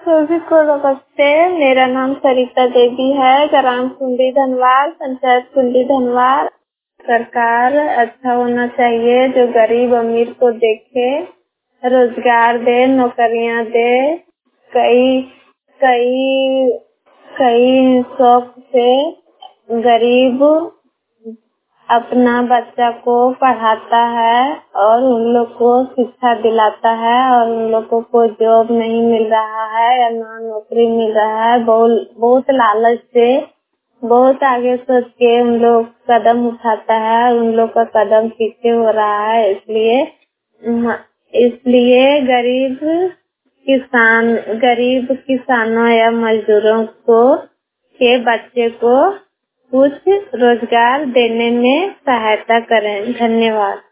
सभी को नमस्ते। मेरा नाम सरिता देवी है, ग्राम कुंडी धनवार, पंचायत कुंडी धनवार। सरकार अच्छा होना चाहिए जो गरीब अमीर को देखे, रोजगार दे, नौकरियां दे। कई कई कई शौक से गरीब अपना बच्चा को पढ़ाता है और उन लोग को शिक्षा दिलाता है और उन लोगों को जॉब नहीं मिल रहा है या ना नौकरी मिल रहा है। बहुत लालच से, बहुत आगे सोच के उन लोग कदम उठाता है, उन लोग का कदम पीछे हो रहा है। इसलिए गरीब किसानों या मजदूरों को के बच्चे को कुछ रोजगार देने में सहायता करें। धन्यवाद।